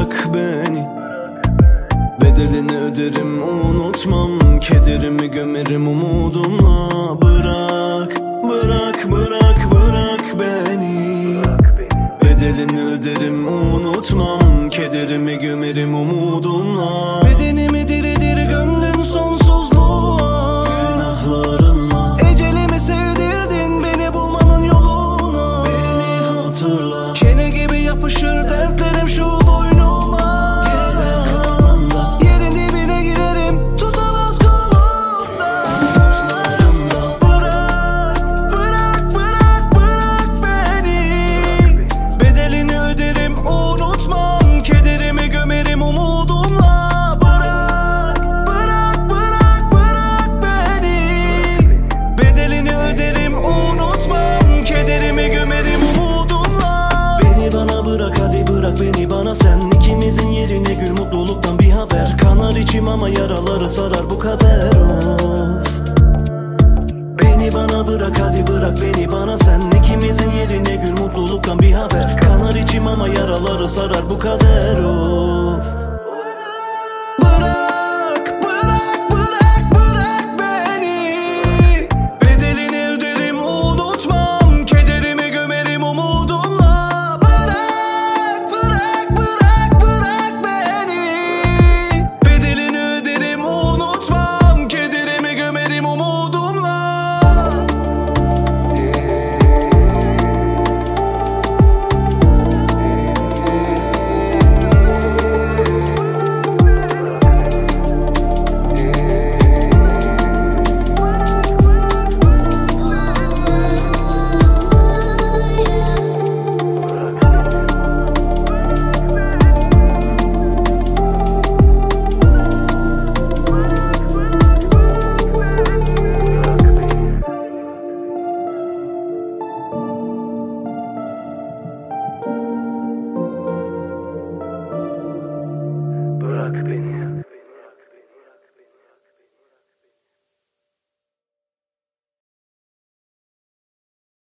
bırak beni. Bedelini öderim unutmam, kederimi gömerim umudumla. Bırak, bırak, bırak, bırak beni. Bedelini öderim unutmam, kederimi gömerim umudumla. Bedenimi diri diri gömdün sonsuzluğa, günahlarınla. Ecelimi sevdirdin beni bulmanın yoluna. Beni hatırla, kene gibi yapışır dertlerim şu boynuma. Beni bana sen, ikimizin yerine gül, mutluluktan bir haber. Kanar içim ama yaraları sarar bu kader, of. Beni bana bırak, hadi bırak beni bana sen, ikimizin yerine gül, mutluluktan bir haber. Kanar içim ama yaraları sarar bu kader, of.